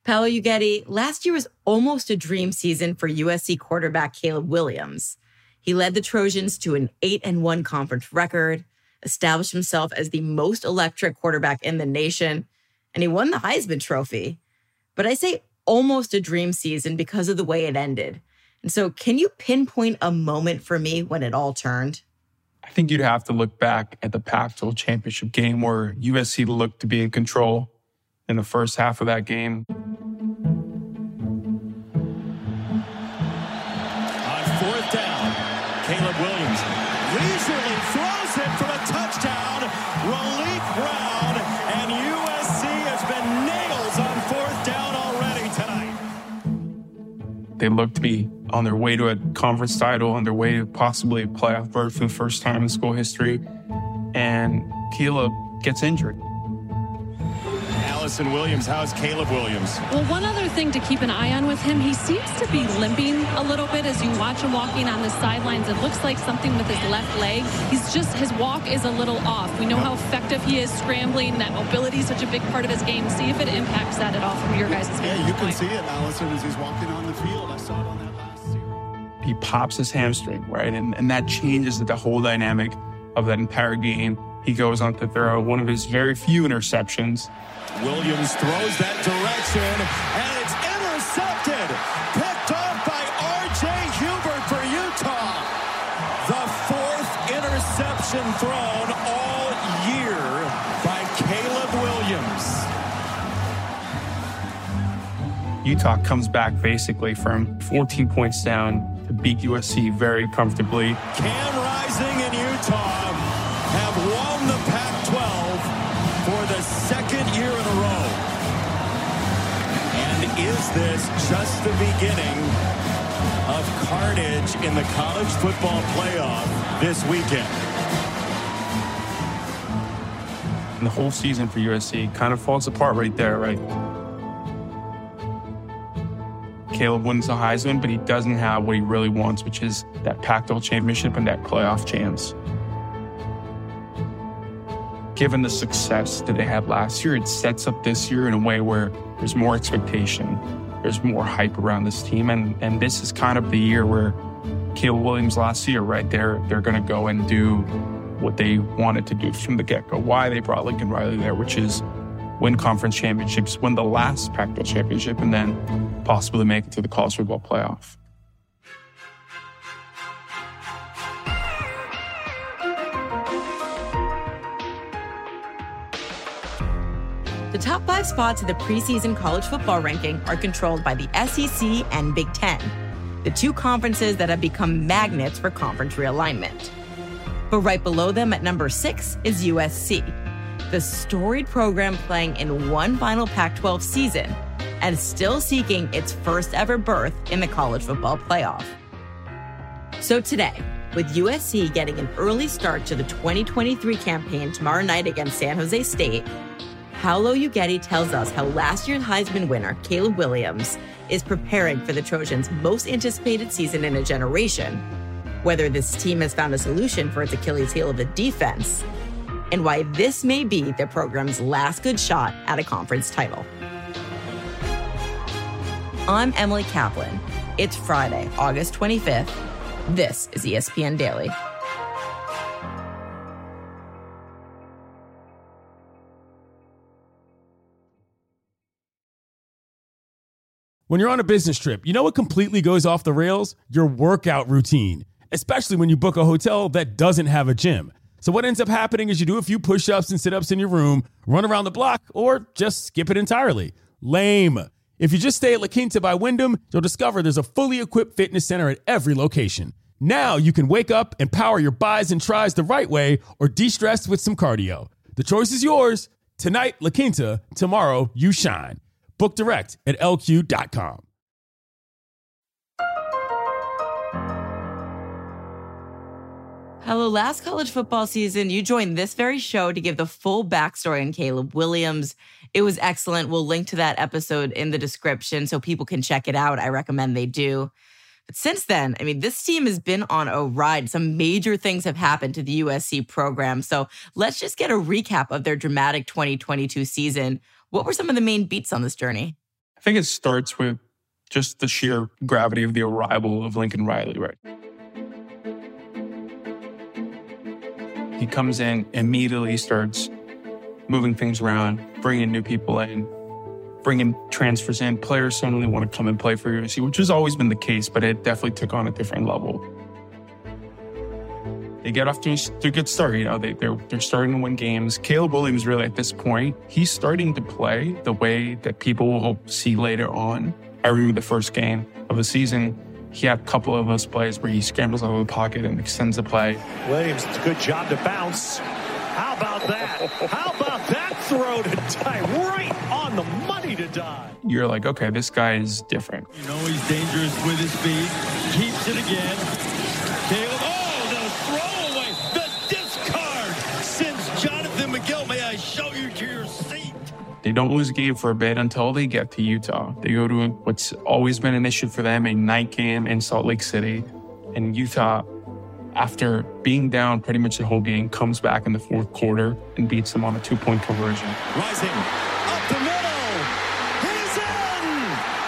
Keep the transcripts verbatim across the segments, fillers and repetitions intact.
Paolo Uggetti, last year was almost a dream season for U S C quarterback Caleb Williams. He led the Trojans to an eight and one conference record, established himself as the most electric quarterback in the nation, and he won the Heisman Trophy. But I say almost a dream season because of the way it ended. And so can you pinpoint a moment for me when it all turned? I think you'd have to look back at the Pac twelve championship game where U S C looked to be in control in the first half of that game. On fourth down, Caleb Williams leisurely throws it for a touchdown. Raleek Brown, and U S C has been nails on fourth down already tonight. They looked to be on their way to a conference title, on their way to possibly a playoff berth for the first time in school history. And Caleb gets injured. Allison Williams, how's Caleb Williams? Well, one other thing to keep an eye on with him, he seems to be limping a little bit as you watch him walking on the sidelines. It looks like something with his left leg. He's just, his walk is a little off. We know how effective he is scrambling. That mobility is such a big part of his game. See if it impacts that at all from your guys' standpoint. Yeah, you can see it, Allison, as he's walking on the field. I saw it on that last series. He pops his hamstring, right? And, and that changes the whole dynamic of that entire game. He goes on to throw one of his very few interceptions. Williams throws that direction, and it's intercepted. Picked off by R J Hubert for Utah. The fourth interception thrown all year by Caleb Williams. Utah comes back basically from fourteen points down to beat U S C very comfortably. Cam Rising and Utah have won the Pac twelve for the second year in a row. And is this just the beginning of carnage in the college football playoff this weekend? And the whole season for U S C kind of falls apart right there, right? Caleb wins the Heisman, but he doesn't have what he really wants, which is that Pac twelve championship and that playoff chance. Given the success that they had last year, it sets up this year in a way where there's more expectation, there's more hype around this team, and, and this is kind of the year where Caleb Williams last year, right, they're, they're going to go and do what they wanted to do from the get-go, why they brought Lincoln Riley there, which is win conference championships, win the last Pac twelve championship, and then possibly make it to the college football playoff. The top five spots of the preseason college football ranking are controlled by the S E C and Big Ten, the two conferences that have become magnets for conference realignment. But right below them at number six is U S C, the storied program playing in one final Pac twelve season and still seeking its first ever berth in the college football playoff. So today, with U S C getting an early start to the twenty twenty-three campaign tomorrow night against San Jose State, Paolo Uggetti tells us how last year's Heisman winner, Caleb Williams, is preparing for the Trojans' most anticipated season in a generation, whether this team has found a solution for its Achilles heel of the defense, and why this may be the program's last good shot at a conference title. I'm Emily Kaplan. It's Friday, August twenty-fifth. This is E S P N Daily. When you're on a business trip, you know what completely goes off the rails? Your workout routine, especially when you book a hotel that doesn't have a gym. So what ends up happening is you do a few push-ups and sit-ups in your room, run around the block, or just skip it entirely. Lame. If you just stay at La Quinta by Wyndham, you'll discover there's a fully equipped fitness center at every location. Now you can wake up and power your buys and tries the right way or de-stress with some cardio. The choice is yours. Tonight, La Quinta. Tomorrow, you shine. Book direct at L Q dot com. Hello, last college football season, you joined this very show to give the full backstory on Caleb Williams. It was excellent. We'll link to that episode in the description so people can check it out. I recommend they do. But since then, I mean, this team has been on a ride. Some major things have happened to the U S C program. So let's just get a recap of their dramatic twenty twenty-two season. What were some of the main beats on this journey? think it starts with just the sheer gravity of the arrival of Lincoln Riley, right? He comes in, immediately starts moving things around, bringing new people in, bringing transfers in. Players suddenly want to come and play for U S C, which has always been the case, but it definitely took on a different level. They get off to a good start. You know, they, they're, they're starting to win games. Caleb Williams, really, at this point, he's starting to play the way that people will hope to see later on. I remember the first game of the season, he had a couple of those plays where he scrambles out of the pocket and extends the play. Williams, it's a good job to bounce. How about that? How about that throw to die? Right on the money to die. You're like, okay, this guy is different. You know he's dangerous with his feet. Keeps it again. Caleb, oh, the throwaway, the discard. Sends Jonathan McGill, may I show you to your seat? They don't lose a game for a bit until they get to Utah. They go to what's always been an issue for them, a night game in Salt Lake City. And Utah, after being down pretty much the whole game, comes back in the fourth quarter and beats them on a two-point conversion. Rising up the middle. He's in.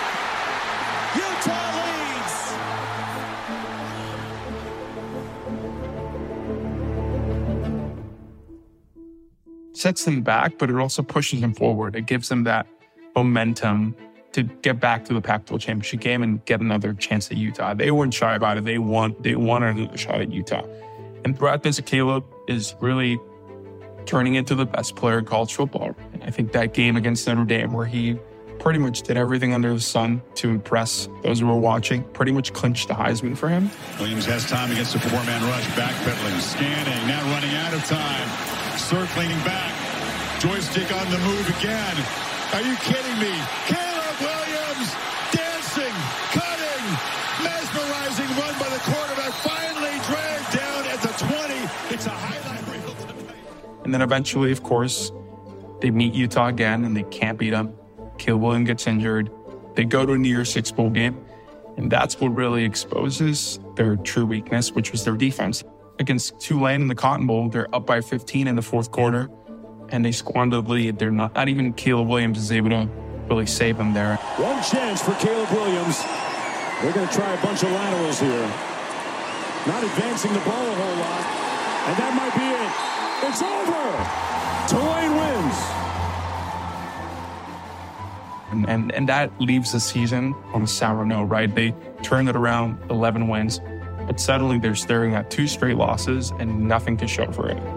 Utah leads. Sets them back, but it also pushes them forward. It gives them that momentum to get back to the Pac twelve championship game and get another chance at Utah. They weren't shy about it. They want they wanted another shot at Utah. And throughout this, Caleb is really turning into the best player in college football. And I think that game against Notre Dame, where he pretty much did everything under the sun to impress those who were watching, pretty much clinched the Heisman for him. Williams has time against the four-man rush, backpedaling, scanning, now running out of time. Circling back, joystick on the move again. Are you kidding me? Caleb Williams dancing, cutting, mesmerizing run by the quarterback, finally dragged down at the twenty. It's a highlight reel tonight. And then eventually, of course, they meet Utah again and they can't beat them. Caleb Williams gets injured. They go to a New Year's Six bowl game, and that's what really exposes their true weakness, which was their defense. Against Tulane in the Cotton Bowl, they're up by fifteen in the fourth quarter, and they squander the lead. They're not, not even Caleb Williams is able to really save them there. One chance for Caleb Williams. They're going to try a bunch of laterals here. Not advancing the ball a whole lot, and that might be it. It's over. Tulane wins. And, and, and that leaves the season on a sour note, right? They turn it around, eleven wins. But suddenly they're staring at two straight losses and nothing to show for it.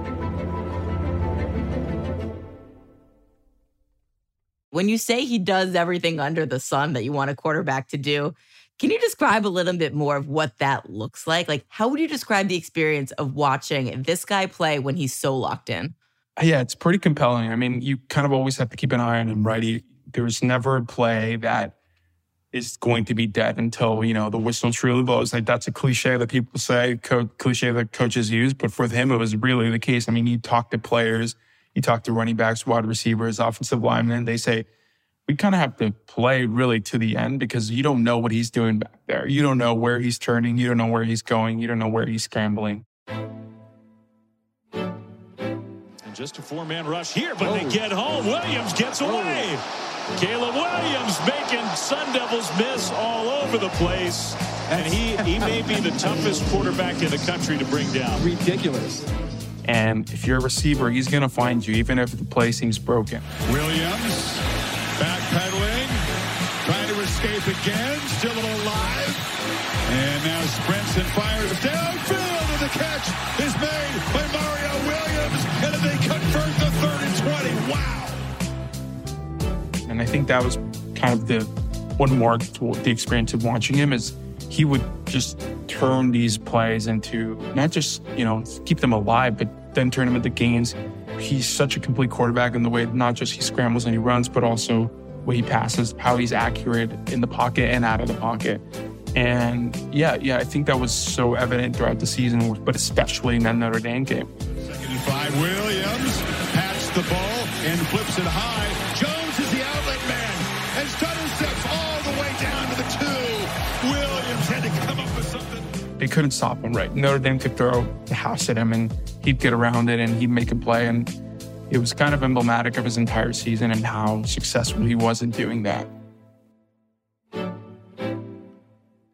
When you say he does everything under the sun that you want a quarterback to do, can you describe a little bit more of what that looks like? Like, how would you describe the experience of watching this guy play when he's so locked in? Yeah, it's pretty compelling. I mean, you kind of always have to keep an eye on him, right? He, there's never a play that is going to be dead until, you know, the whistle truly blows. Like, that's a cliche that people say, co- cliche that coaches use, but for him, it was really the case. I mean, you talk to players, you talk to running backs, wide receivers, offensive linemen, they say, we kind of have to play really to the end because you don't know what he's doing back there. You don't know where he's turning. You don't know where he's going. You don't know where he's scrambling. And just a four-man rush here, but oh. They get home. Williams gets away. Oh. Caleb Williams making Sun Devils miss all over the place. And he, he may be the toughest quarterback in the country to bring down. Ridiculous. And if you're a receiver, he's going to find you, even if the play seems broken. Williams, backpedaling, trying to escape again, still alive. And now sprints and fires downfield, and the catch is made by Mario Williams. And they convert the third and twenty. Wow. And I think that was kind of the what marked the experience of watching him is he would just turn these plays into not just, you know, keep them alive, but then turn them into gains. He's such a complete quarterback in the way not just he scrambles and he runs, but also way he passes, how he's accurate in the pocket and out of the pocket. And yeah, yeah, I think that was so evident throughout the season, but especially in that Notre Dame game. Second and five, Williams pats the ball and flips it high. Jones is the outlet man and stutter steps all the way down to the two. Williams had to come up with something. They couldn't stop him, right? Notre Dame could throw the house at him and he'd get around it and he'd make a play. And it was kind of emblematic of his entire season and how successful he was in doing that.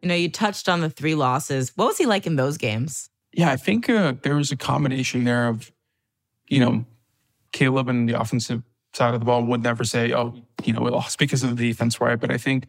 You know, you touched on the three losses. What was he like in those games? Yeah, I think uh, there was a combination there of, you know, Caleb and the offensive side of the ball would never say, oh, you know, we lost because of the defense, right? But I think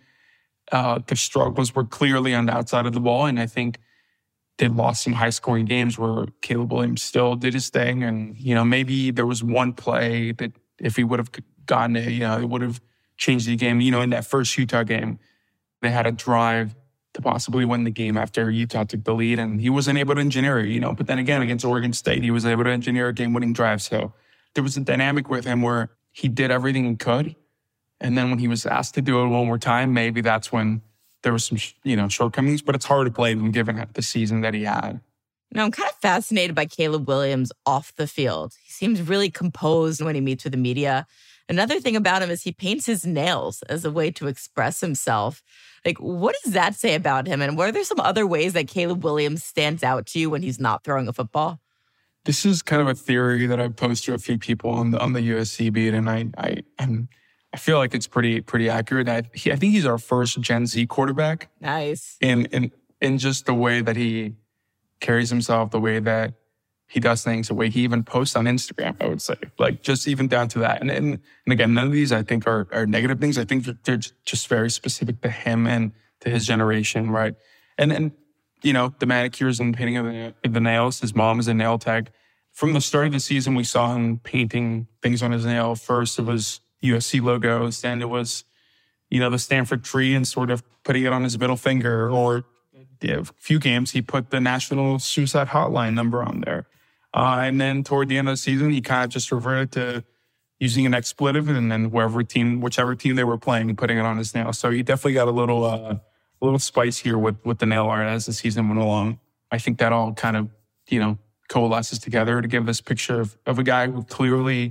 uh, the struggles were clearly on the outside of the ball. And I think they lost some high-scoring games where Caleb Williams still did his thing. And, you know, maybe there was one play that if he would have gotten it, you know, it would have changed the game. You know, in that first Utah game, they had a drive to possibly win the game after Utah took the lead, and he wasn't able to engineer it, you know. But then again, against Oregon State, he was able to engineer a game-winning drive. So there was a dynamic with him where he did everything he could. And then when he was asked to do it one more time, maybe that's when there was some, you know, shortcomings. But it's hard to blame him given the season that he had. Now, I'm kind of fascinated by Caleb Williams off the field. He seems really composed when he meets with the media. Another thing about him is he paints his nails as a way to express himself. Like, what does that say about him? And were there some other ways that Caleb Williams stands out to you when he's not throwing a football? This is kind of a theory that I've posed to a few people on the on the U S C beat, and I I I'm, I feel like it's pretty pretty accurate. I, he, I think he's our first Gen Z quarterback. Nice. In in in just the way that he carries himself, the way that he does things, the way he even posts on Instagram, I would say. Like, just even down to that. And and, and again, none of these, I think, are, are negative things. I think they're just very specific to him and to his generation, right? And, and you know, the manicures and painting of the, the nails, his mom is a nail tech. From the start of the season, we saw him painting things on his nail. First, it was U S C logos. Then it was, you know, the Stanford tree and sort of putting it on his middle finger. Or yeah, a few games, he put the National Suicide Hotline number on there. Uh, and then toward the end of the season, he kind of just reverted to using an expletive, and then wherever team, whichever team they were playing, putting it on his nail. So he definitely got a little, uh, a little spice here with with the nail art as the season went along. I think that all kind of, you know, coalesces together to give this picture of, of a guy who clearly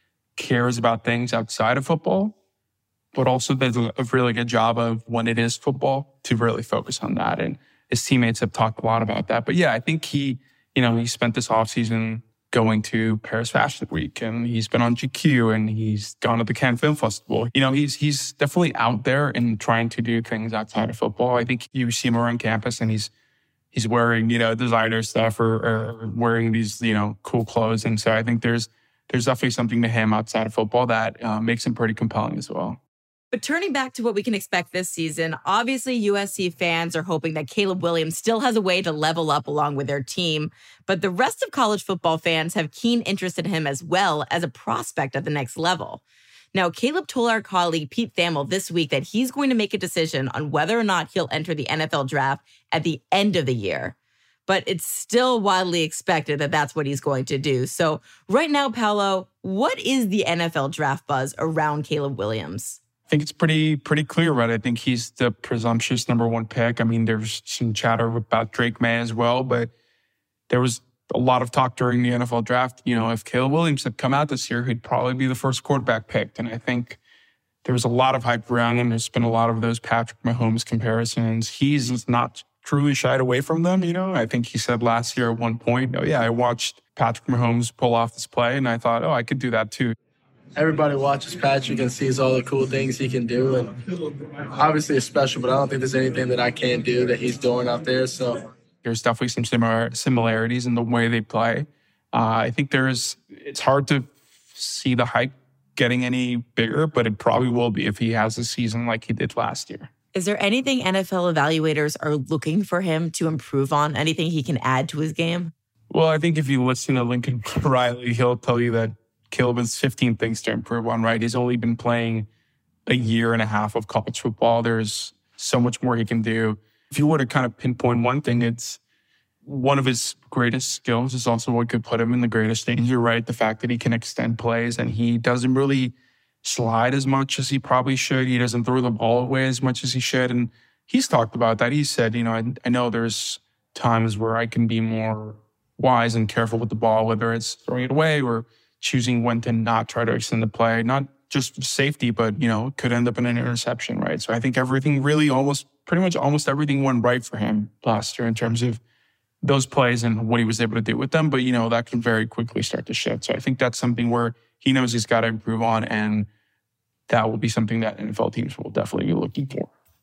cares about things outside of football, but also does a really good job of when it is football to really focus on that. And his teammates have talked a lot about that. But yeah, I think he. You know, he spent this offseason going to Paris Fashion Week, and he's been on G Q, and he's gone to the Cannes Film Festival. You know, he's he's definitely out there and trying to do things outside of football. I think you see him around campus, and he's he's wearing, you know, designer stuff or, or wearing these, you know, cool clothes. And so I think there's there's definitely something to him outside of football that uh, makes him pretty compelling as well. But turning back to what we can expect this season, obviously U S C fans are hoping that Caleb Williams still has a way to level up along with their team. But the rest of college football fans have keen interest in him as well as a prospect at the next level. Now, Caleb told our colleague Pete Thamel this week that he's going to make a decision on whether or not he'll enter the N F L draft at the end of the year. But it's still widely expected that that's what he's going to do. So right now, Paolo, what is the N F L draft buzz around Caleb Williams? I think it's pretty pretty clear, right? I think he's the presumptuous number one pick. I mean, there's some chatter about Drake May as well, but there was a lot of talk during the N F L draft. You know, if Caleb Williams had come out this year, he'd probably be the first quarterback picked. And I think there was a lot of hype around him. There's been a lot of those Patrick Mahomes comparisons. He's not truly shied away from them, you know. I think he said last year at one point, oh, yeah, I watched Patrick Mahomes pull off this play, and I thought, oh, I could do that too. Everybody watches Patrick and sees all the cool things he can do. And obviously it's special, but I don't think there's anything that I can't do that he's doing out there. So there's definitely some similar similarities in the way they play. Uh, I think there's, it's hard to see the hype getting any bigger, but it probably will be if he has a season like he did last year. Is there anything N F L evaluators are looking for him to improve on? Anything he can add to his game? Well, I think if you listen to Lincoln Riley, he'll tell you that Caleb has fifteen things to improve on, right? He's only been playing a year and a half of college football. There's so much more he can do. If you were to kind of pinpoint one thing, it's one of his greatest skills is also what could put him in the greatest danger, right? The fact that he can extend plays and he doesn't really slide as much as he probably should. He doesn't throw the ball away as much as he should. And he's talked about that. He said, you know, I, I know there's times where I can be more wise and careful with the ball, whether it's throwing it away or choosing when to not try to extend the play, not just for safety, but, you know, could end up in an interception, right? So I think everything really almost, pretty much almost everything went right for him last year in terms of those plays and what he was able to do with them. But, you know, that can very quickly start to shift. So I think that's something where he knows he's got to improve on, and that will be something that N F L teams will definitely be looking for.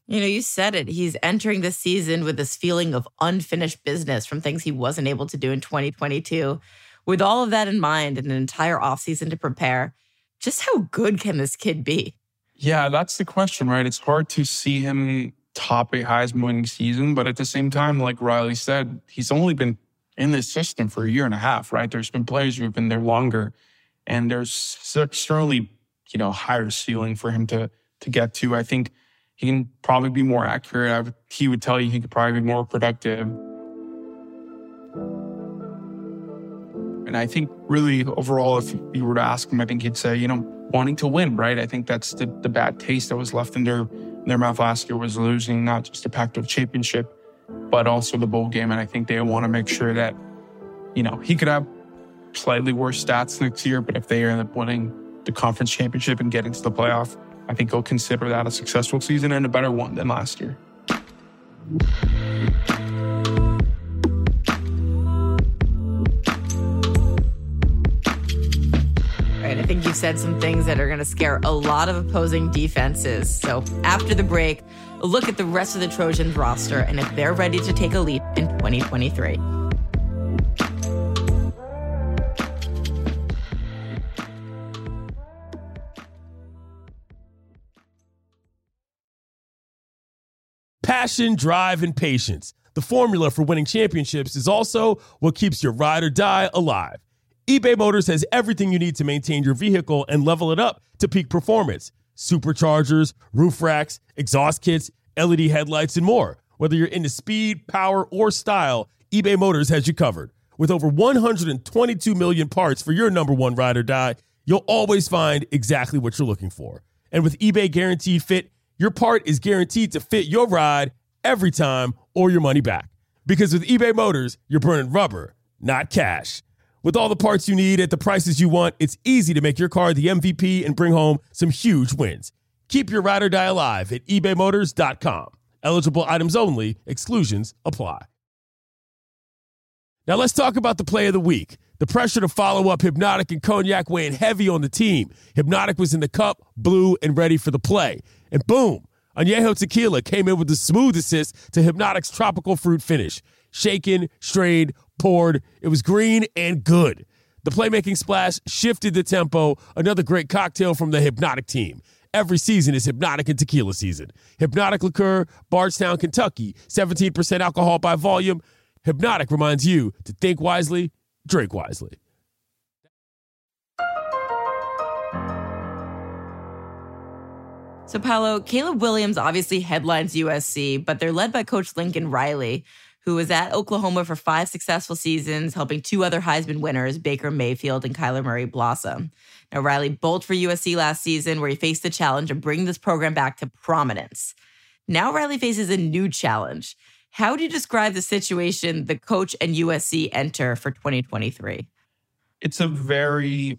You know, you said it. He's entering this season with this feeling of unfinished business from things he wasn't able to do in twenty twenty-two. With all of that in mind and an entire offseason to prepare, just how good can this kid be? Yeah, that's the question, right? It's hard to see him top a Heisman winning season, but at the same time, like Riley said, he's only been in this system for a year and a half, right? There's been players who've been there longer, and there's certainly, you know, higher ceiling for him to to get to. I think he can probably be more accurate. I would, he would tell you he could probably be more productive. And I think really overall, if you were to ask him, I think he'd say, you know, wanting to win, right? I think that's the, the bad taste that was left in their, in their mouth last year, was losing not just the Pac twelve championship, but also the bowl game. And I think they want to make sure that, you know, he could have slightly worse stats next year, but if they end up winning the conference championship and getting to the playoff, I think he'll consider that a successful season and a better one than last year. Right, I think you've said some things that are going to scare a lot of opposing defenses. So after the break, a look at the rest of the Trojans roster and if they're ready to take a leap in twenty twenty-three. Passion, drive, and patience. The formula for winning championships is also what keeps your ride or die alive. eBay Motors has everything you need to maintain your vehicle and level it up to peak performance. Superchargers, roof racks, exhaust kits, L E D headlights, and more. Whether you're into speed, power, or style, eBay Motors has you covered. With over one hundred twenty-two million parts for your number one ride or die, you'll always find exactly what you're looking for. And with eBay Guaranteed Fit, your part is guaranteed to fit your ride every time or your money back. Because with eBay Motors, you're burning rubber, not cash. With all the parts you need at the prices you want, it's easy to make your car the M V P and bring home some huge wins. Keep your ride or die alive at ebay motors dot com. Eligible items only. Exclusions apply. Now let's talk about the play of the week. The pressure to follow up Hypnotic and Cognac weighing heavy on the team. Hypnotic was in the cup, blue, and ready for the play. And boom, Añejo Tequila came in with a smooth assist to Hypnotic's tropical fruit finish. Shaken, strained, poured. It was green and good. The playmaking splash shifted the tempo. Another great cocktail from the Hypnotic team. Every season is Hypnotic and Tequila season. Hypnotic Liqueur, Bardstown, Kentucky, seventeen percent alcohol by volume. Hypnotic reminds you to think wisely, drink wisely. So, Paolo, Caleb Williams obviously headlines U S C, but they're led by Coach Lincoln Riley, who was at Oklahoma for five successful seasons, helping two other Heisman winners, Baker Mayfield and Kyler Murray, blossom. Now, Riley bolted for U S C last season, where he faced the challenge of bringing this program back to prominence. Now, Riley faces a new challenge. How do you describe the situation the coach and U S C enter for twenty twenty-three? It's a very,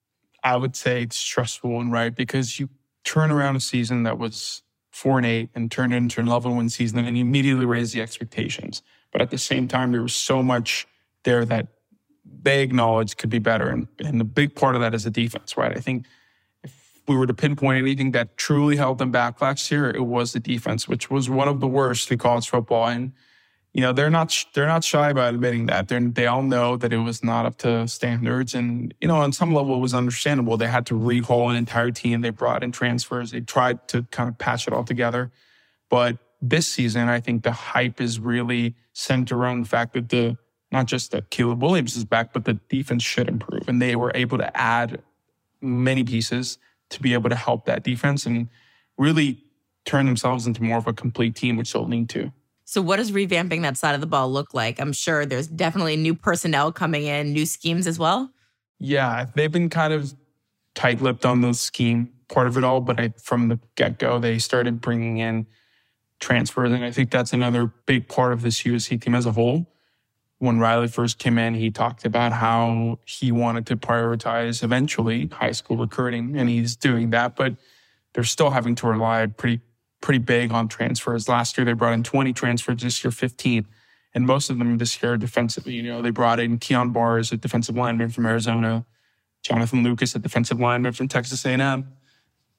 I would say, stressful one, right? Because you turn around a season that was four and eight and turn it into an eleven win season and immediately raise the expectations. But at the same time, there was so much there that they acknowledged could be better. And, and a big part of that is the defense, right? I think if we were to pinpoint anything that truly held them back last year, it was the defense, which was one of the worst in college football. And, you know, they're not they're not shy about admitting that. They're, they all know that it was not up to standards. And, you know, on some level, it was understandable. They had to rehaul an entire team. They brought in transfers. They tried to kind of patch it all together. But this season, I think the hype is really centered around the fact that the not just that Caleb Williams is back, but the defense should improve. And they were able to add many pieces to be able to help that defense and really turn themselves into more of a complete team, which they'll need to. So what does revamping that side of the ball look like? I'm sure there's definitely new personnel coming in, new schemes as well. Yeah, they've been kind of tight-lipped on the scheme part of it all, but I, from the get-go, they started bringing in transfers, and I think that's another big part of this U S C team as a whole. When Riley first came in, he talked about how he wanted to prioritize eventually high school recruiting, and he's doing that, but they're still having to rely pretty pretty big on transfers. Last year, they brought in twenty transfers, this year fifteen. And most of them this year are defensively. You know, they brought in Keon Barrs, a defensive lineman from Arizona, Jonathan Lucas, a defensive lineman from Texas A and M.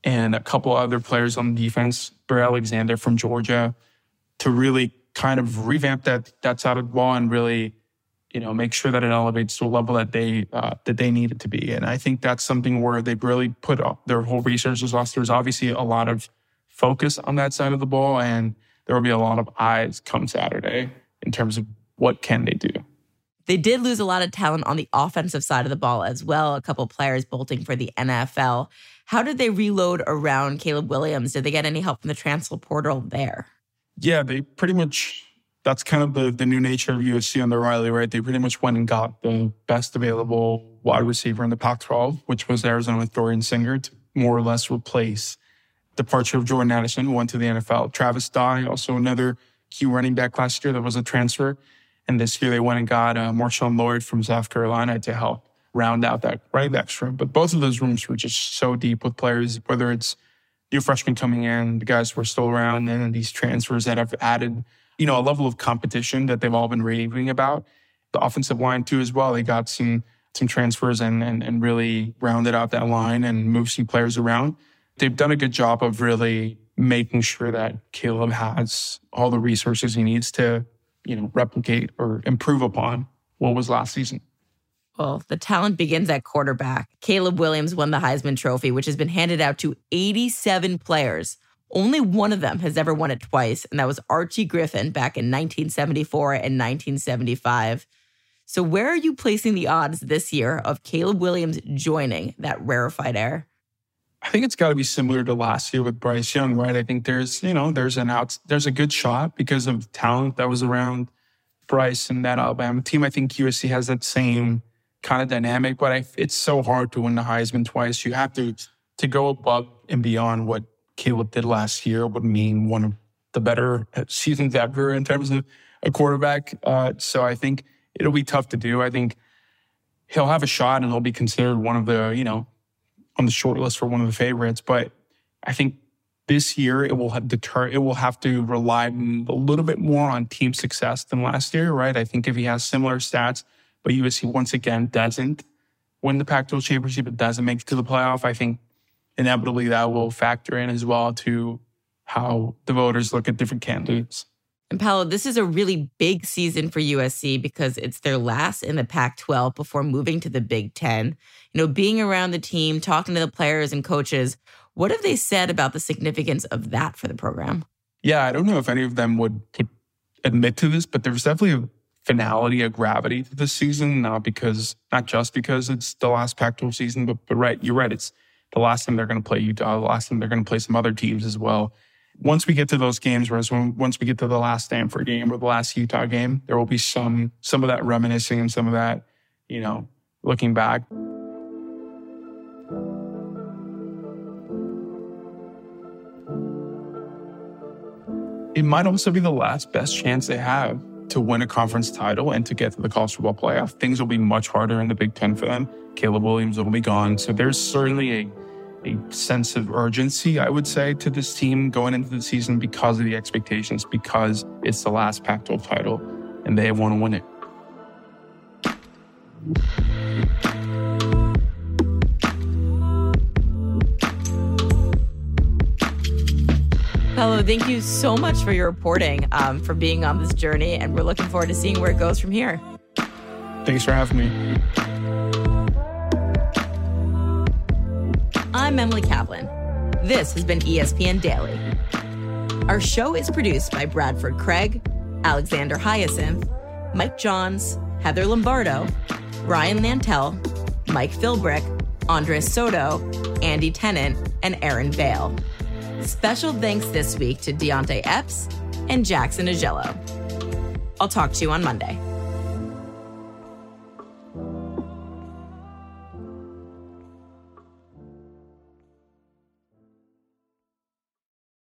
and a couple other players on defense, Bear Alexander from Georgia, to really kind of revamp that that side of the ball and really, you know, make sure that it elevates to a level that they uh, that they need it to be. And I think that's something where they've really put their whole resources off. There's obviously a lot of focus on that side of the ball, and there will be a lot of eyes come Saturday in terms of what can they do. They did lose a lot of talent on the offensive side of the ball as well. A couple players bolting for the N F L. How did they reload around Caleb Williams? Did they get any help from the transfer portal there? Yeah, they pretty much, that's kind of the, the new nature of U S C under Riley, right? They pretty much went and got the best available wide receiver in the Pac twelve, which was Arizona with Dorian Singer, to more or less replace departure of Jordan Addison, who went to the N F L. Travis Dye, also another key running back last year that was a transfer. And this year they went and got uh, Marshawn Lloyd from South Carolina to help round out that running back room. But both of those rooms were just so deep with players, whether it's new freshmen coming in, the guys who are still around, and then these transfers that have added, you know, a level of competition that they've all been raving about. The offensive line too as well. They got some some transfers and, and, and really rounded out that line and moved some players around. They've done a good job of really making sure that Caleb has all the resources he needs to, you know, replicate or improve upon what was last season. Well, the talent begins at quarterback. Caleb Williams won the Heisman Trophy, which has been handed out to eighty-seven players. Only one of them has ever won it twice, and that was Archie Griffin back in nineteen seventy-four and nineteen seventy-five. So where are you placing the odds this year of Caleb Williams joining that rarefied air? I think it's got to be similar to last year with Bryce Young, right? I think there's, you know, there's an out, there's a good shot because of the talent that was around Bryce and that Alabama team. I think U S C has that same kind of dynamic, but I, it's so hard to win the Heisman twice. You have to, to go above and beyond what Caleb did last year would mean one of the better seasons ever in terms of a quarterback. Uh, so I think it'll be tough to do. I think he'll have a shot and he'll be considered one of the, you know, on the short list for one of the favorites. But I think this year it will have deter, it will have to rely a little bit more on team success than last year, right? I think if he has similar stats, but U S C once again doesn't win the Pac twelve championship, it doesn't make it to the playoff, I think inevitably that will factor in as well to how the voters look at different candidates. And Paolo, this is a really big season for U S C because it's their last in the Pac twelve before moving to the Big Ten. You know, being around the team, talking to the players and coaches, what have they said about the significance of that for the program? Yeah, I don't know if any of them would admit to this, but there's definitely a finality, a gravity to this season, not because, not just because it's the last Pac twelve season, but, but right, you're right. It's the last time they're going to play Utah, the last time they're going to play some other teams as well. Once we get to those games, whereas when, once we get to the last Stanford game or the last Utah game, there will be some some of that reminiscing and some of that, you know, looking back. It might also be the last best chance they have to win a conference title and to get to the college football playoff. Things will be much harder in the Big Ten for them. Caleb Williams will be gone. So there's certainly a a sense of urgency, I would say, to this team going into the season because of the expectations, because it's the last Pac twelve title and they want to win it. Paolo, thank you so much for your reporting, um, for being on this journey, and we're looking forward to seeing where it goes from here. Thanks for having me. I'm Emily Kaplan. This has been E S P N Daily. Our show is produced by Bradford Craig, Alexander Hyacinth, Mike Johns, Heather Lombardo, Ryan Nantel, Mike Philbrick, Andres Soto, Andy Tennant, and Aaron Vale. Special thanks this week to Deontay Epps and Jackson Agello. I'll talk to you on Monday.